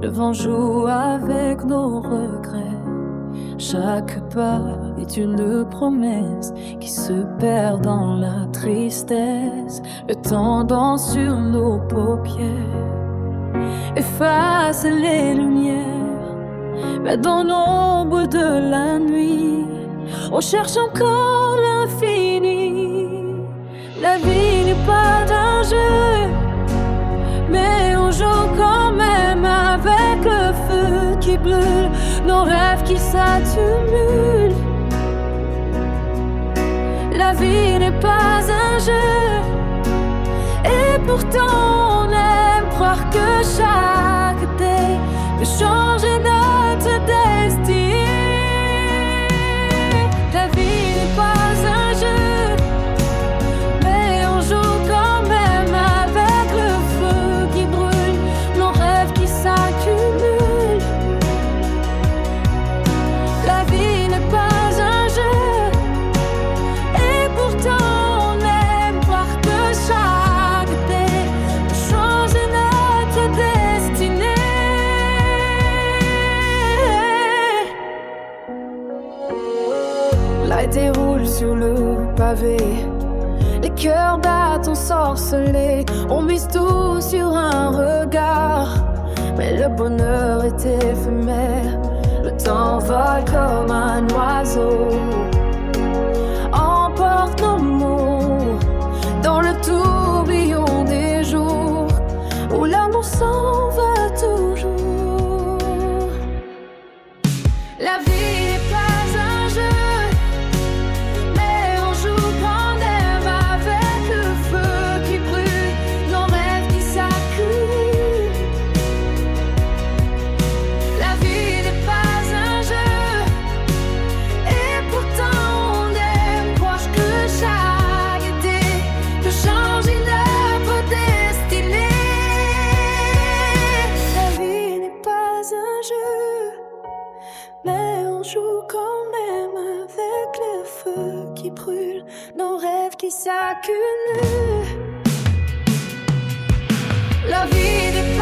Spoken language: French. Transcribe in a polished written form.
Le vent joue avec nos regrets. Chaque pas est une promesse qui se perd dans la tristesse. Le temps danse sur nos paupières, efface les lumières, mais dans l'ombre de la nuit, on cherche encore l'infini. La vie n'est pas un jeu, mais on joue quand même avec le feu qui brûle, nos rêves qui s'accumulent. La vie n'est pas un jeu, et pourtant on aime croire que chaque dé peut changer notre destin. La vie n'est pas un jeu, mais on joue quand même avec le feu qui brûle, nos rêves qui s'accumulent. La vie n'est pas un jeu, et pourtant on aime croire que chaque dé peut changer notre destinée. Light déroule sur le pavé, les cœurs battent ensorcelés. On mise tout sur un regard, mais le bonheur est éphémère. Le temps vole comme un oiseau, emporte nos mots dans le tourbillon des jours où l'amour s'en va toujours. La vie n'est pas un jeu, mais on joue quand même avec le feu qui brûle, nos rêves qui s'accumulent. La vie n'est pas un jeu, et pourtant on aime croire que chaque été peut changer notre destinée. La vie n'est pas un jeu, mais on joue quand même avec le feu qui brûle, nos rêves qui s'accumulent. La vie n'est